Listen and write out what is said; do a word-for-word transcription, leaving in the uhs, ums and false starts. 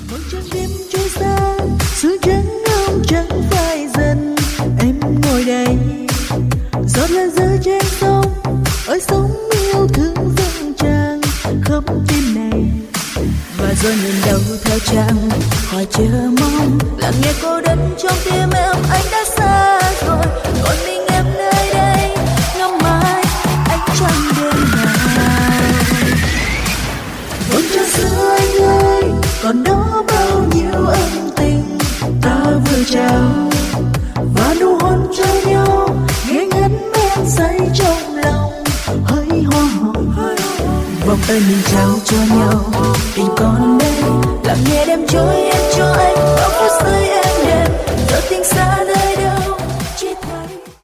Một chân đêm trôi xa sương trắng không chẳng phai dần, em ngồi đây giọt lệ rơi trên sông, ơi sóng yêu thương dâng tràn khắp tim này. Và rồi nhìn đầu theo trang hỏi chờ mong, lặng nghe cô đơn trong tim em, anh đã xa rồi còn mình em nơi đây ngắm mãi ánh trăng đêm nào. Hôn cho xưa anh ơi, còn đó bao nhiêu ân tình ta vừa trao, và nụ hôn cho nhau nghe ngất men say trong lòng hơi hoa hồng. Vòng tay mình trao cho nhau, tình còn đây lặng nghe đêm trôi em cho anh bao phút giây em